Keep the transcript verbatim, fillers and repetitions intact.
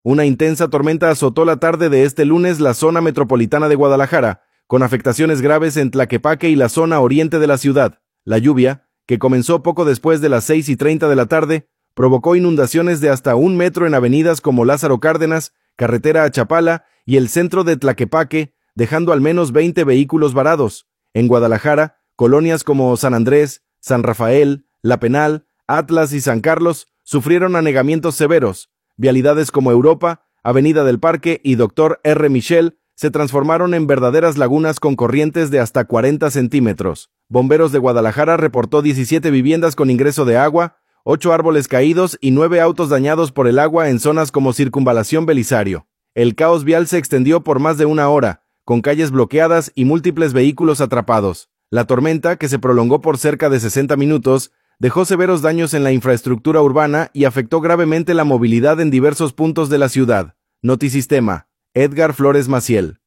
Una intensa tormenta azotó la tarde de este lunes la zona metropolitana de Guadalajara, con afectaciones graves en Tlaquepaque y la zona oriente de la ciudad. La lluvia, que comenzó poco después de las seis y treinta de la tarde, provocó inundaciones de hasta un metro en avenidas como Lázaro Cárdenas, Carretera a Chapala y el centro de Tlaquepaque, dejando al menos veinte vehículos varados. En Guadalajara, colonias como San Andrés, San Rafael, La Penal, Atlas y San Carlos sufrieron anegamientos severos. Vialidades como Europa, Avenida del Parque y Doctor R. Michel se transformaron en verdaderas lagunas con corrientes de hasta cuarenta centímetros. Bomberos de Guadalajara reportó diecisiete viviendas con ingreso de agua, ocho árboles caídos y nueve autos dañados por el agua en zonas como Circunvalación Belisario. El caos vial se extendió por más de una hora, con calles bloqueadas y múltiples vehículos atrapados. La tormenta, que se prolongó por cerca de sesenta minutos, dejó severos daños en la infraestructura urbana y afectó gravemente la movilidad en diversos puntos de la ciudad. Notisistema. Edgar Flores Maciel.